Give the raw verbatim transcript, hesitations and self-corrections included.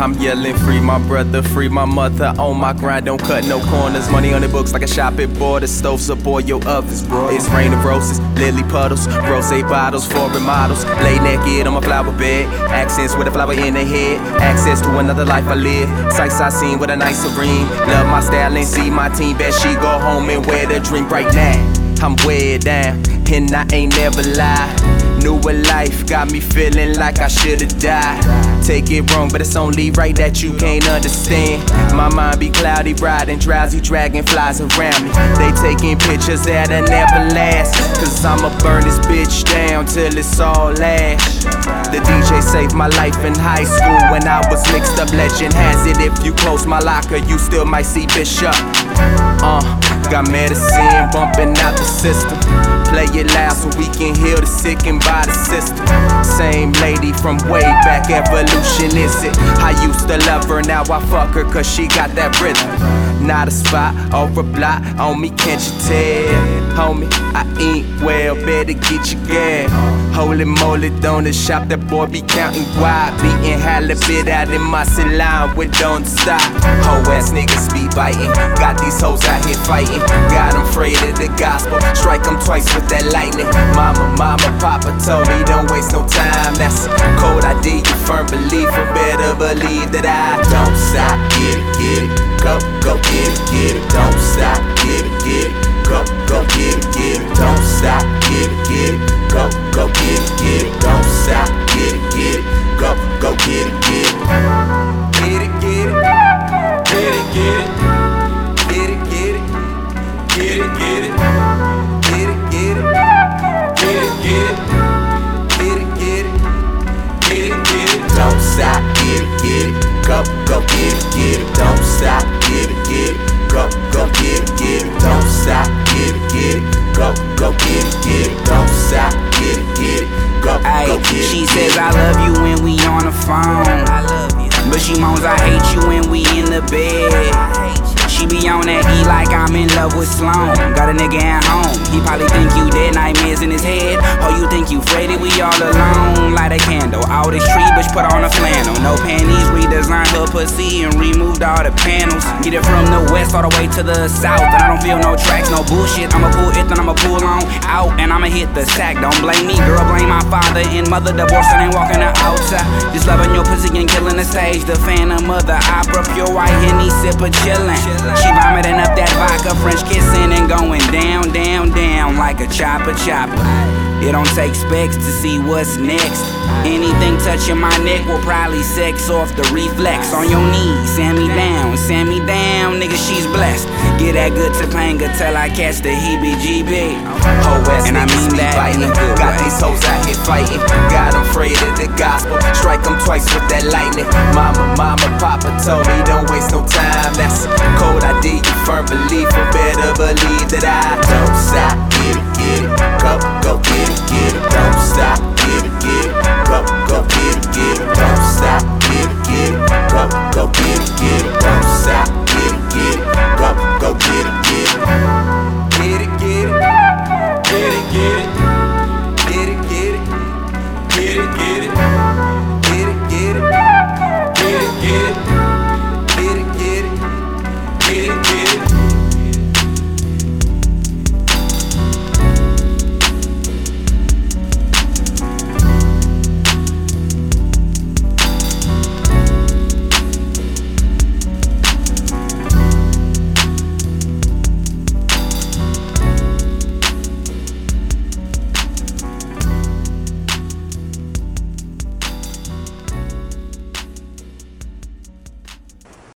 I'm yelling, free my brother, free my mother. On my grind, don't cut no corners. Money on the books like a shop at Border. Stoves up all your ovens, bro. It's rain of roses, lily puddles, rosé bottles, foreign models. Lay naked on my flower bed. Accents with a flower in the head. Access to another life I live. Sights I seen with a nice serene. Love my style and see my team. Bet she go home and wear the dream right now. I'm way down, and I ain't never lie. Newer life got me feeling like I should've died. Take it wrong, but it's only right that you can't understand. My mind be cloudy, bright and drowsy, dragonflies around me. They taking pictures that'll never last. Cause I'ma burn this bitch down till it's all ash. The D J saved my life in high school when I was mixed up. Legend has it, if you close my locker, you still might see Bishop. Uh, got medicine bumping out the system. Play it loud so we can heal the sick and by the system. Same lady from way back, evolution is it? I used to love her, now I fuck her cause she got that rhythm. Not a spot or a block on me, can't you tell? Homie, I ain't well, better get your gas. Holy moly, don't it shop, that boy be counting wide. Beating hella bit out in my salon with don't stop. Hoe ass niggas be biting, got these hoes out here fighting. Got them afraid of the gospel, strike them twice with that lightning. Mama, mama, papa told me don't waste no time. That's a code I D, you firm believer. Better believe that I don't stop. Get it, get it, go, go get it, get it. Don't stop, get it, get it, go, go get it, get it. Don't stop, get it, get it, go, go get it, get it. Don't stop, get it, get it, go, go get it, get it. Get it, get it, get it, get it, get it, get it, get it, get it. Get it, get it, get it, get it, get it, get it, get it. Don't stop, get it, get it, go, go get it, get it. Don't stop, get it, get it, go, go get it, get it. Don't stop, get it, get it, go, go get it, get it. Don't stop, get it, get it, go, go get it. She says I love you when we on the phone, I love you, but she moans I hate you when we in the bed. She be on that E like I'm in love with Sloan. Got a nigga at home, he probably think you dead, nightmares in his head. Oh, you think you Freddy, we all alone. Light a candle, all this tree, bitch put on a flannel. No panties, redesigned her pussy and removed all the panels. Get it from the west all the way to the south, and I don't feel no tracks, no bullshit. I'ma pull it, then I'ma pull on out, and I'ma hit the sack. Don't blame me, girl, blame my father and mother. Divorced and ain't walking the outside. Just loving your pussy and killing the stage. The phantom of the opera, pure white Henny, sipper chillin'. She vomiting up that vodka, French kissing and going down, down, down like a chopper, chopper. It don't take specs to see what's next. Anything touching my neck will probably sex off the reflex. On your knees, sand me down, sand me down, nigga, she's blessed. Get that good Topanga till I catch the heebie-jeebie. Hoe ass and I mean that fighting. in a good Got way. these hoes out here fighting. Got them afraid of the gospel, strike them twice with that lightning. Mama, mama, papa told me don't waste no time. That's a code I D, you firm believer. Better believe that I don't stop. Get it, get it,